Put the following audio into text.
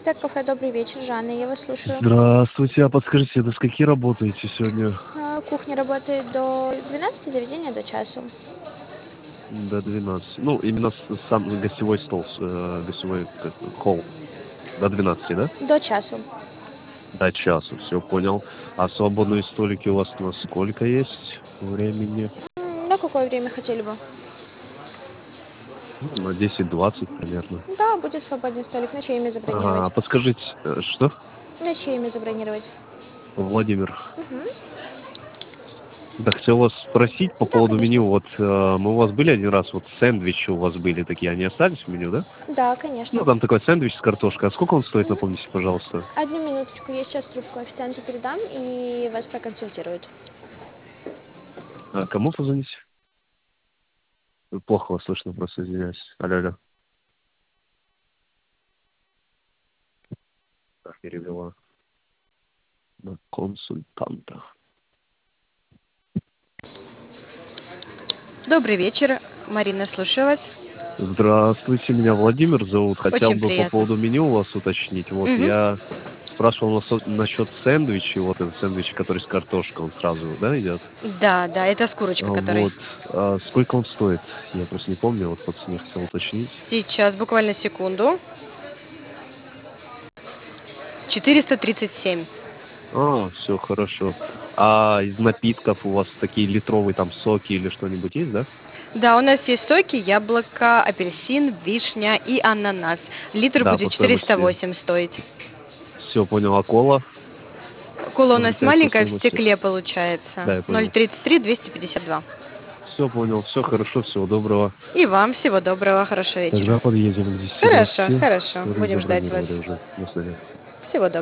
25 кафе «Добрый вечер», Жанна, я вас слушаю. Здравствуйте, а подскажите, до скольки работаете сегодня? Кухня работает до 12, заведение до часу. До 12. Ну, именно сам гостевой стол, гостевой холл. До 12, да? До часу. До часу, все понял. А свободные столики у вас на сколько есть времени? На какое время хотели бы? Ну, на 10-20 примерно. Да, будет свободный столик. На чье имя Ага, а забронировать? подскажите, что? На чье имя забронировать? Владимир. Мгм. Да, хотел вас спросить по Да, поводу конечно. меню. Вот мы у вас были один раз, вот сэндвичи у вас были такие, они остались в меню, да? Да, Ну, конечно. там такой сэндвич с картошкой. А сколько он стоит, Мгм. напомните, пожалуйста? Одну минуточку, я сейчас трубку официанту передам и вас проконсультируют. А кому позвонить? Плохо вас слышно, просто извиняюсь. Алло, алло. Так, перевела на консультанта. Добрый вечер, Марина, слушаю вас. Здравствуйте, меня Владимир зовут. Хотел Очень бы по приятно. поводу меню у вас уточнить. Вот Мгм. я спрашивал насчет сэндвичей. Вот этот сэндвич, который с картошкой, он сразу, да, идет? Да, да, это с курочкой, который. Вот. А сколько он стоит? Я просто не помню, вот по цене хотел уточнить. Сейчас, буквально секунду. 437. Все хорошо. А из напитков у вас такие литровые там соки или что-нибудь есть, да? Да, у нас есть соки, яблоко, апельсин, вишня и ананас. Литр Да, будет по стоимости. 408 стоить. Все понял. А кола? Кола у нас 0,5 по маленькая в стоимости. стекле получается. Да, я понял. 0,33, 252. Все понял. Все хорошо. Всего доброго. И вам всего доброго, хорошего вечера. Тогда подъедем к Хорошо, 10:20. хорошо. Будем ждать Забронировали вас. уже. До свидания. Всего доброго.